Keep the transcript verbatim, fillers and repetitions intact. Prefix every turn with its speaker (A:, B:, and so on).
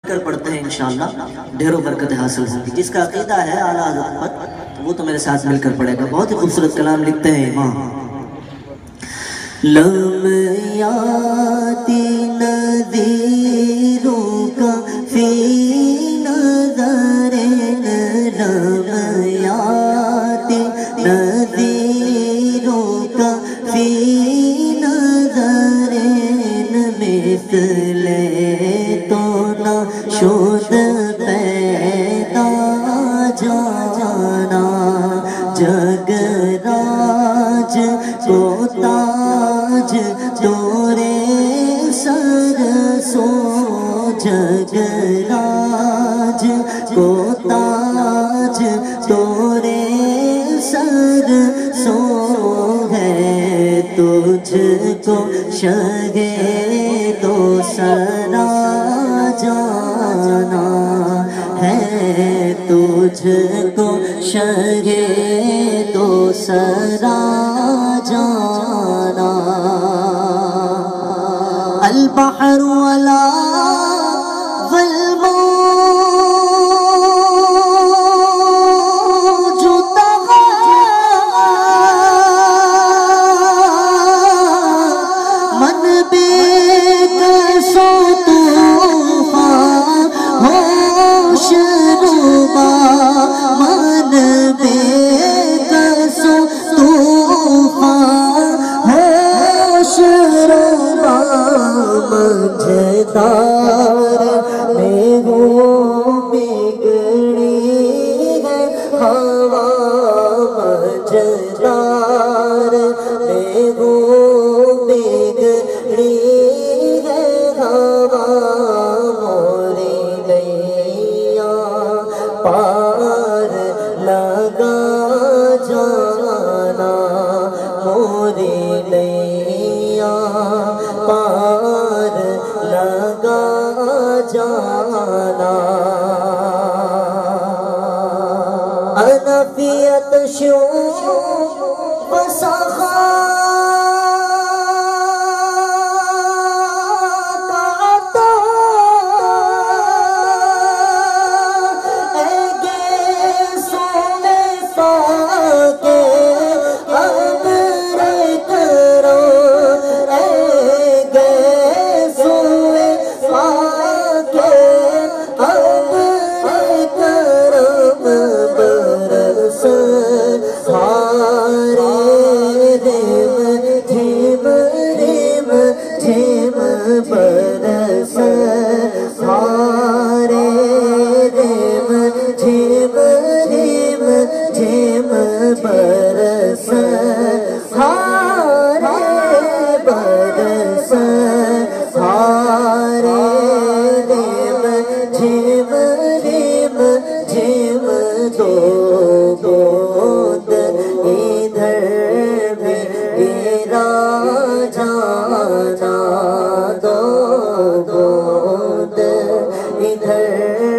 A: کر پڑھتے ہیں انشاءاللہ ڈھیروں برکت حاصل ہوگی. جس کا عقیدہ ہے اعلیٰ حضرت پر وہ تو میرے ساتھ مل کر پڑھے گا. بہت ہی خوبصورت کلام لکھتے ہیں امام. لم یاتی نذیروں کا فی نظر لم یاتی نذیروں کا فی نظر مثل تو نہ شد پیدا جانا جگ راج کو تاج تورے سر سو جگ راج کو تاج تورے سر سو ہے تجھ کو شہ دو سرا جانا ہے تجھ کو شہ دو سرا جانا. البحر ولا مجھدار میں وہ بگڑی ہے ہوا مجھدار میں وہ بگڑی ہے ہوا موری نیا پار لگا جانا موری نیا پار لگا جانا. انا فی عطش و سخا کعطا اے گیسوں میں پاکے ابر کرو اے گیسوں میں پاکے ابر کرم برس سارے رم جھم رم جھم برس سارے رم جھم رم جھم برس سارے برس سارے رم جھم رم جھم دو بوند ادھر بھی گرا جانا دو بوند ادھر